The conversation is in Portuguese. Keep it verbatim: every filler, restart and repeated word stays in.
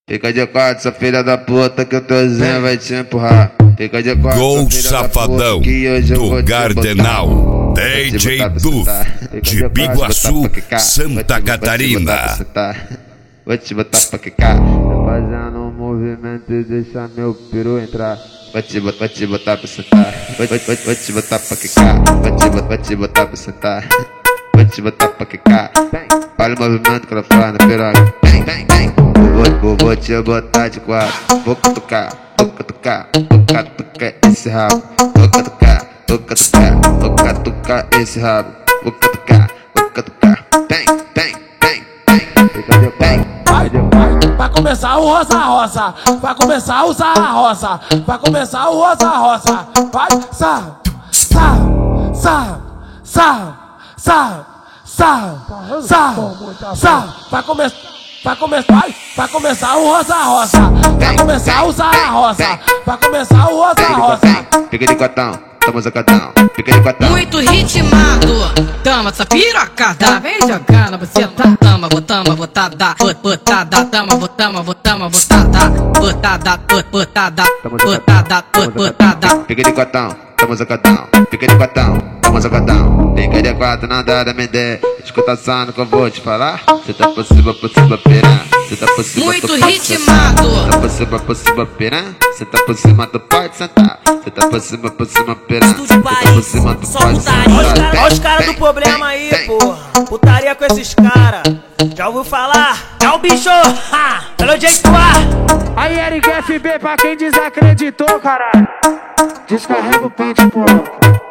Fica de quatro, sua filha da puta, que o teuzinho vai te empurrar. Fica de quatro, Gol Safadão do Gardenal, D J Duf, de Biguaçu, Santa Catarina. Vou te botar pra quicar. Tô fazendo um movimento e deixa meu peru entrar. Vou te botar, vou te botar pra sentar. Vou, vou, vou, vou te botar pra quicar. Vou te botar, vou te botar pra sentar. Vou te botar pra quicar. Olha o movimento que ela faz na piroca. Vem, vem, vem. Vou, vou, vou te botar de quatro. Vou cutucar, vou cutucar, vou catucar esse rabo. Vou cutucar, vou catucar, vou catucar esse rabo. Vou catucar, vou catucar. Vem, vem, vem, vem. Fica de vem. Vai começar o roça roça, vai começar o sarra roça, vai começar o roça roça, vai sa sa sa sa sa sa sa sa, vai começar, vai começar, vai, vai começar o roça roça, vai começar o sarra roça, vai começar o roça roça. Fica de cotão, toma sacadão, fica de cotão. Muito ritmado, tama essa pirocada, vem jogando você tá, tama, botama, botada, botada, tama, botama, botama, botada, botada, botada, botada, botada. Fica de cotão, toma sacadão, fica de cotão, toma sacadão. Fica de quatro, não dá da me der. Escuta só no que eu vou te falar. Cê tá por cima, por cima, piranha. Cê tá por cima, muito tu pode ritmado. Cê tá por cima, por cima, piranha. Cê tá por cima, tu pode sentar. Cê tá por cima, por cima, piranha. Cê tá por cima, tu pode sentar. Olha os caras do problema aí, porra. Putaria com esses caras. Já ouviu falar? É o bicho, ha! Pelo jeito A. Aí Eric F B pra quem desacreditou, caralho. Descarrega o pente, porra.